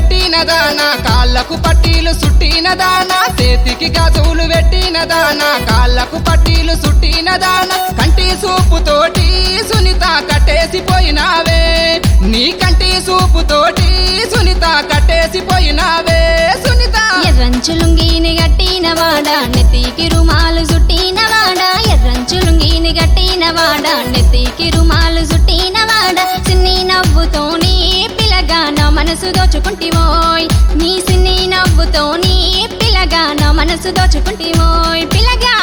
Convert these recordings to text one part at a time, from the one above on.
పెట్టినదానా కాళ్ళకు పట్టీలు సుట్టినదానా చేతికి గాజులు పెట్టినదానా కాళ్ళకు పట్టీలు సుట్టినదానా కంటి సూపుతోటి సునీత కట్టేసిపోయినావే నీ కంటి సూపుతోటి సునీత కట్టేసిపోయినావే సునీత ఎర్రంచులుంగిని గట్టినవాడా నెత్తికి రుమాలు చుట్టినవాడా ఎర్రంచులుంగిని గట్టినవాడా నెత్తికి రుమాలు చుట్టినవాడా సిన్ని నవ్వుతోని పిల్లగా నా మనసు దోచుకుంటివోయ్ నీ సిన్ని నవ్వుతోని పిల్లగా నా మనసు దోచుకుంటివోయ్ పిల్లగా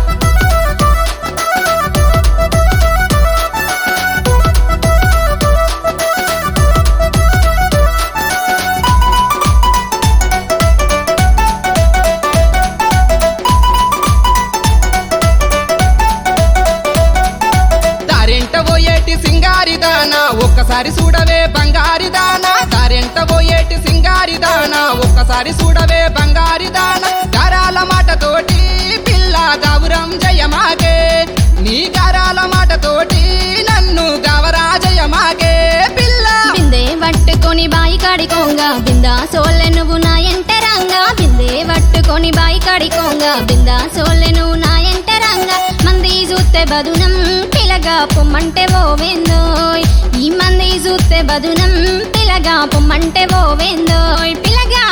సింగారిదానా ఒక్కసారి చూడవే బంగారిదానా దారెంట పోయేటి సింగారిదానా ఒక్కసారి చూడవే బంగారిదానా గారాల మాటతోటి పిల్ల గౌరం జయమాగే నీ గారాల మాటతోటి నన్ను గవరా జయమాగే పిల్ల బిందే పట్టుకొని బాయి కాడికోంగా బిందా సోల్లె నువ్వు నా ఎంటరంగా బిందే పట్టుకొని బాయి కాడికోంగా బిందా సోల్లె నువ్వు నా ఎంటరంగా మంది చూస్తే బదునం పిల్లగా పొమ్మంటే ఓవేందోయ్ ఈ మంది చూస్తే బదునం పిల్లగా పొమ్మంటే ఓవేందోయ్ పిల్లగా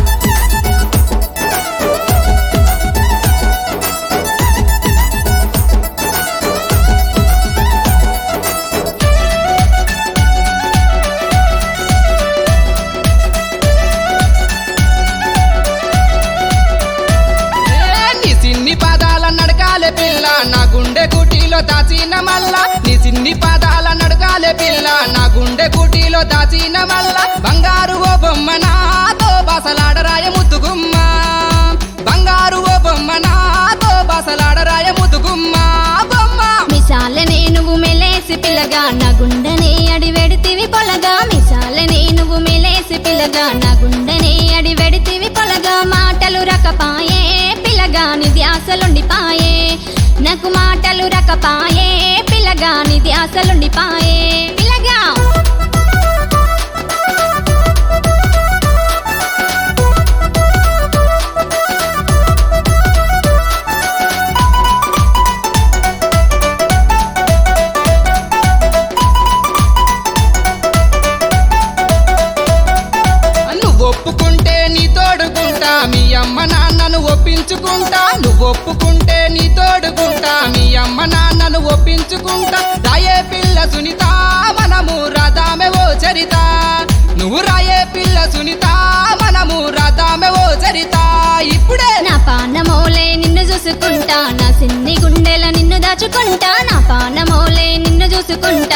పిల్ల నా గుండె గుటిలో దాచిన మల్ల నీ సిన్ని పాదాల నడకాలే పిల్ల నా గుండె గుటిలో దాచిన మల్ల బంగారు ఓ బొమ్మ నాతో బాసలాడరాయ ముద్దుగుమ్మ బంగారు ఓ బొమ్మ నాతో బాసలాడరాయ ముద్దుగుమ్మ బొమ్మ మిసాలనే నువ్వు మెలేసి పిల్లగా నా గుండెనే అడి వెడితివి పొలగా మిసాలనే నువ్వు మెలేసి పిల్లగా నా గుండెనే అడి వెడితివి పొలగా మాటలు రకపాయే పిల్లగా నీ ధ్యాసలుండిపాయే నాకు మాటలు రకపాయే పిల్లగా నీ ధ్యాసలుండిపాయే పిల్లగా ఒప్పుకుంటే నీ తోడుకుంటా మీ అమ్మ నాన్నను ఒప్పించుకుంటా నువ్వు ఒప్పుకుంటే నీ తోడుకుంటా మీ అమ్మ నాన్నను ఒప్పించుకుంటా రాయే పిల్ల సునీత మనము రాదామె ఓ చరిత నువ్వు రాయే పిల్ల సునీత మనము రాదామె ఓ చరిత ఇప్పుడే నా పానమోలే నిన్ను చూసుకుంటా నా సిన్ని గుండెల నిన్ను దాచుకుంటా నా పానమోలే నిన్ను చూసుకుంటా